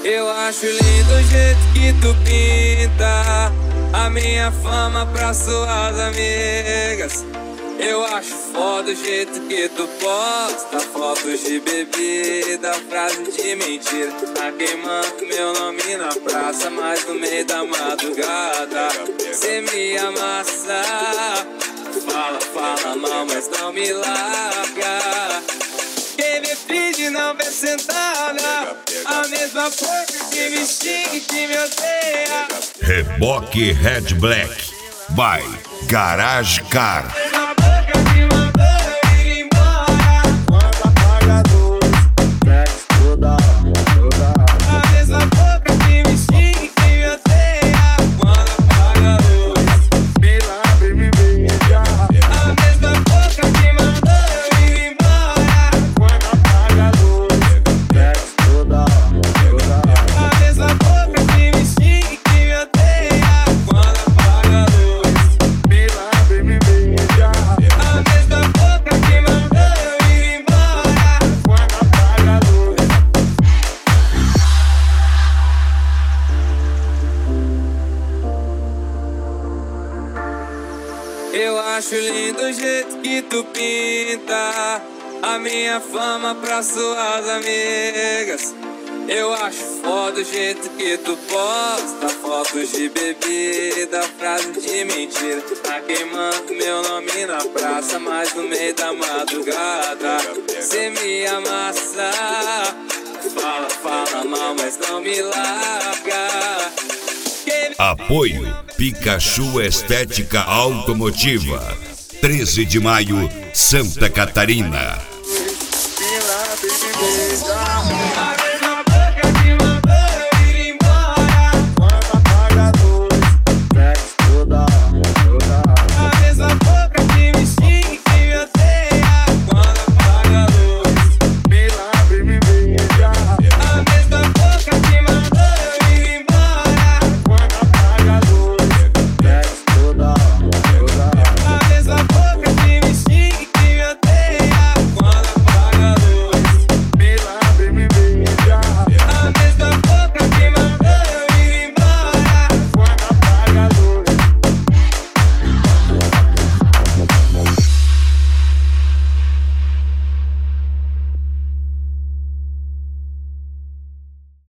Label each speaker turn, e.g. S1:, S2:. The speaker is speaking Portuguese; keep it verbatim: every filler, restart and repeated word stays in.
S1: Eu acho lindo o jeito que tu pinta a minha fama pra suas amigas. Eu acho foda o jeito que tu posta fotos de bebida, frase de mentira. Tá queimando meu nome na praça, mas no meio da madrugada cê me amassa. Fala, fala mal, mas não me larga. Quem me finge não vê sentada, a mesma porca que me xinga e que me odeia.
S2: Reboque Red Black by Garage Car.
S1: Eu acho lindo o jeito que tu pinta a minha fama pra suas amigas. Eu acho foda o jeito que tu posta fotos de bebida, frase de mentira. Tá queimando meu nome na praça, mas no meio da madrugada cê me amassa. Fala, fala mal, mas não me larga.
S2: Apoio Pikachu Estética Automotiva, treze de maio, Santa Catarina.